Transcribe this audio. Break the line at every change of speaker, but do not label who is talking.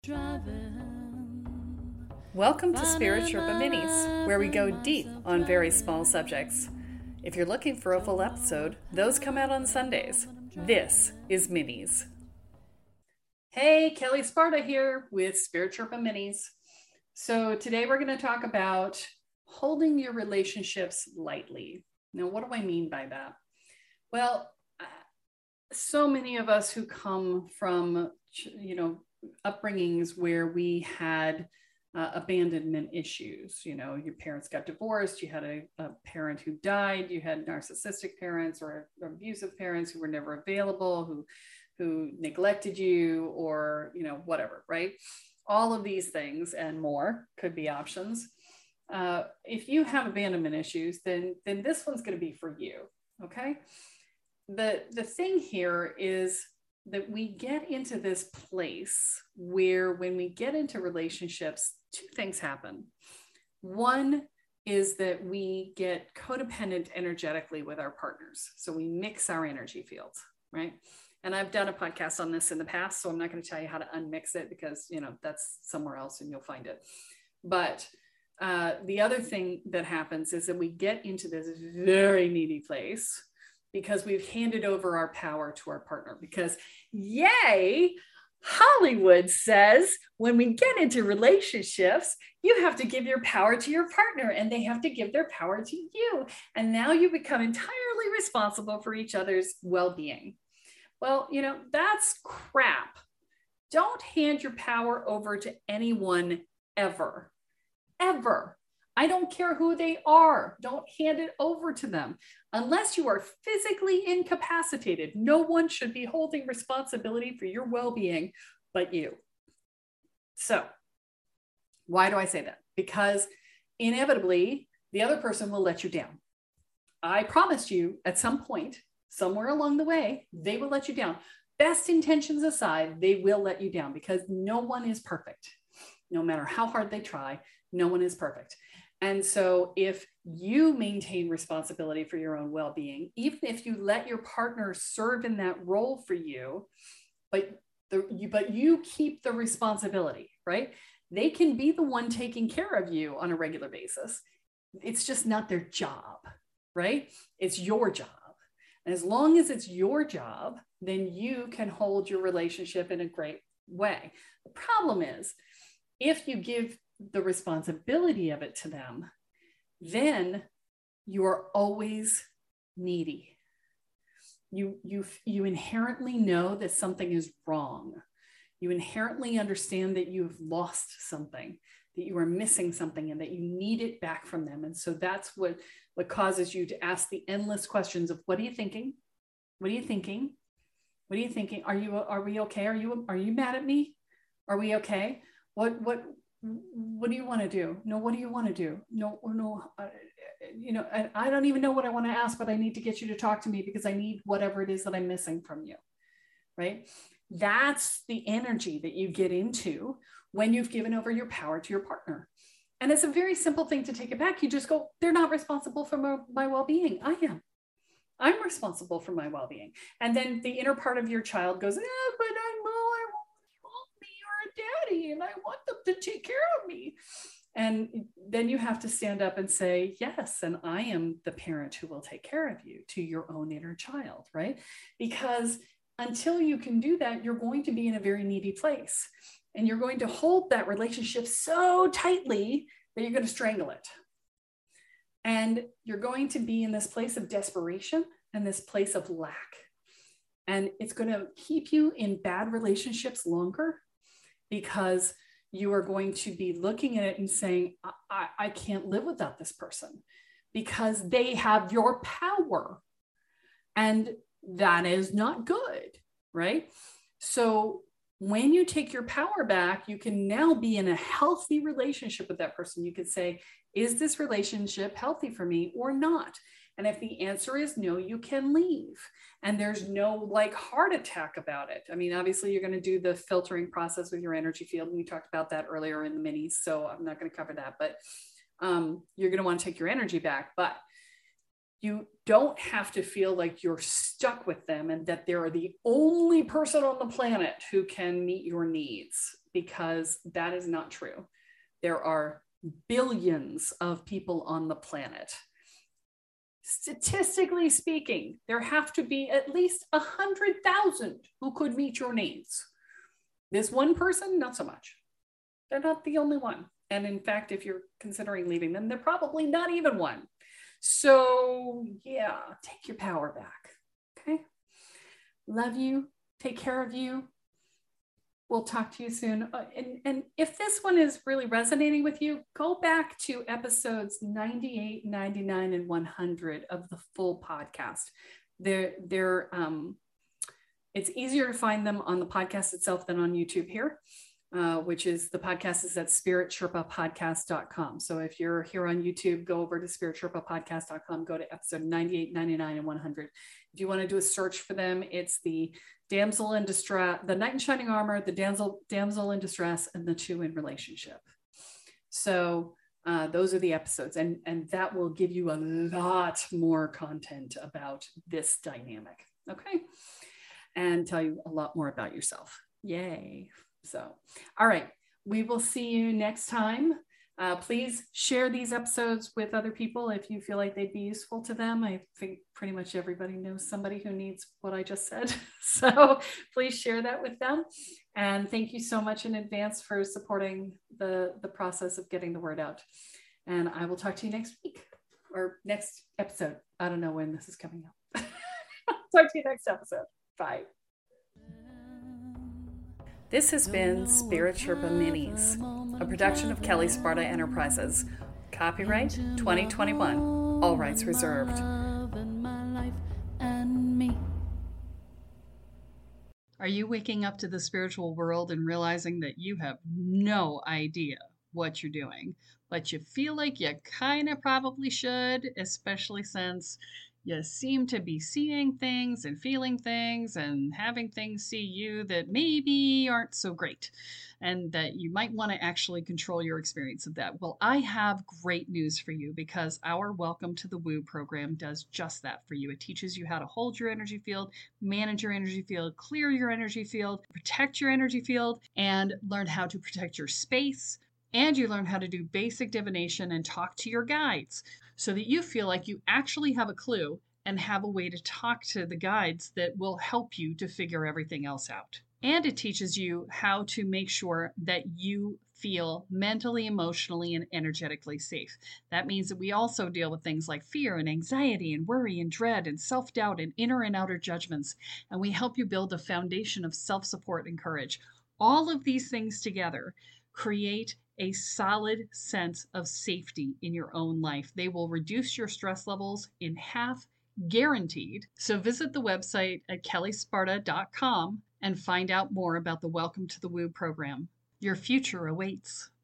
Welcome to Spirit Sherpa Minis, where we go deep on very small subjects. If you're looking for a full episode, those come out on Sundays. This is Minis. Hey, Kelly Sparta here with Spirit Sherpa Minis. So today we're going to talk about holding your relationships lightly. Now, what do I mean by that? Well, so many of us who come from, upbringings where we had abandonment issues. Your parents got divorced, you had a parent who died, you had narcissistic parents or abusive parents who were never available, who neglected you, or whatever, right? All of these things and more could be options. If you have abandonment issues, then this one's going to be for you. Okay. The thing here is that we get into this place where when we get into relationships, two things happen. One is that we get codependent energetically with our partners. So we mix our energy fields, right? And I've done a podcast on this in the past, so I'm not going to tell you how to unmix it because, that's somewhere else and you'll find it. But the other thing that happens is that we get into this very needy place because we've handed over our power to our partner. Because yay, Hollywood says when we get into relationships, you have to give your power to your partner and they have to give their power to you. And now you become entirely responsible for each other's well-being. Well, that's crap. Don't hand your power over to anyone ever, ever. I don't care who they are. Don't hand it over to them. Unless you are physically incapacitated, no one should be holding responsibility for your well-being but you. So, why do I say that? Because inevitably, the other person will let you down. I promise you, at some point, somewhere along the way, they will let you down. Best intentions aside, they will let you down because no one is perfect. No matter how hard they try, no one is perfect. And so if you maintain responsibility for your own well-being, even if you let your partner serve in that role for you, but you keep the responsibility, right? They can be the one taking care of you on a regular basis. It's just not their job, right? It's your job. And as long as it's your job, then you can hold your relationship in a great way. The problem is, if you give the responsibility of it to them, then you are always needy. You inherently know that something is wrong. You inherently understand that you've lost something, that you are missing something, and that you need it back from them. And so that's what causes you to ask the endless questions of, what are you thinking? What are you thinking? What are you thinking? Are we okay? Are you mad at me? Are we okay? What do you want to do? No, what do you want to do? No, I don't even know what I want to ask, but I need to get you to talk to me because I need whatever it is that I'm missing from you, right? That's the energy that you get into when you've given over your power to your partner. And it's a very simple thing to take it back. You just go, they're not responsible for my well-being. I am. I'm responsible for my well-being. And then the inner part of your child goes, but I want me or a daddy, and I want them to take care of me. And then you have to stand up and say, yes, and I am the parent who will take care of you, to your own inner child, right? Because until you can do that, you're going to be in a very needy place. And you're going to hold that relationship so tightly that you're going to strangle it. And you're going to be in this place of desperation and this place of lack. And it's going to keep you in bad relationships longer because you are going to be looking at it and saying, I can't live without this person because they have your power. And that is not good, right? So when you take your power back, you can now be in a healthy relationship with that person. You could say, is this relationship healthy for me or not? And if the answer is no, you can leave. And there's no heart attack about it. I mean, obviously you're going to do the filtering process with your energy field. And we talked about that earlier in the minis, so I'm not going to cover that, but you're going to want to take your energy back. But you don't have to feel like you're stuck with them and that they're the only person on the planet who can meet your needs. because that is not true. There are billions of people on the planet. Statistically speaking, there have to be at least 100,000 who could meet your needs. This one person, not so much. They're not the only one. And in fact, if you're considering leaving them, they're probably not even one. So yeah, take your power back. Okay. Love you. Take care of you. We'll talk to you soon. And if this one is really resonating with you, go back to episodes 98, 99, and 100 of the full podcast. It's easier to find them on the podcast itself than on YouTube here, which is the podcast is at spiritsherpapodcast.com. So if you're here on YouTube, go over to spiritsherpapodcast.com, go to episode 98, 99, and 100. If you want to do a search for them, it's the damsel in distress, the knight in shining armor, the damsel in distress, and the two in relationship. So those are the episodes, and that will give you a lot more content about this dynamic. Okay. And tell you a lot more about yourself. Yay. So, all right. We will see you next time. Please share these episodes with other people if you feel like they'd be useful to them. I think pretty much everybody knows somebody who needs what I just said. So please share that with them. And thank you so much in advance for supporting the process of getting the word out. And I will talk to you next week or next episode. I don't know when this is coming out. Talk to you next episode. Bye. This has been Spirit Sherpa Minis, a production of Kelly Sparta Enterprises. Copyright 2021. All rights reserved. Are you waking up to the spiritual world and realizing that you have no idea what you're doing, but you feel like you kind of probably should, especially since you seem to be seeing things and feeling things and having things see you that maybe aren't so great, and that you might want to actually control your experience of that? Well, I have great news for you, because our Welcome to the Woo program does just that for you. It teaches you how to hold your energy field, manage your energy field, clear your energy field, protect your energy field, and learn how to protect your space. And you learn how to do basic divination and talk to your guides, so that you feel like you actually have a clue and have a way to talk to the guides that will help you to figure everything else out. And it teaches you how to make sure that you feel mentally, emotionally, and energetically safe. That means that we also deal with things like fear and anxiety and worry and dread and self-doubt and inner and outer judgments. And we help you build a foundation of self-support and courage. All of these things together create a solid sense of safety in your own life. They will reduce your stress levels in half, guaranteed. So visit the website at kellysparta.com and find out more about the Welcome to the Woo program. Your future awaits.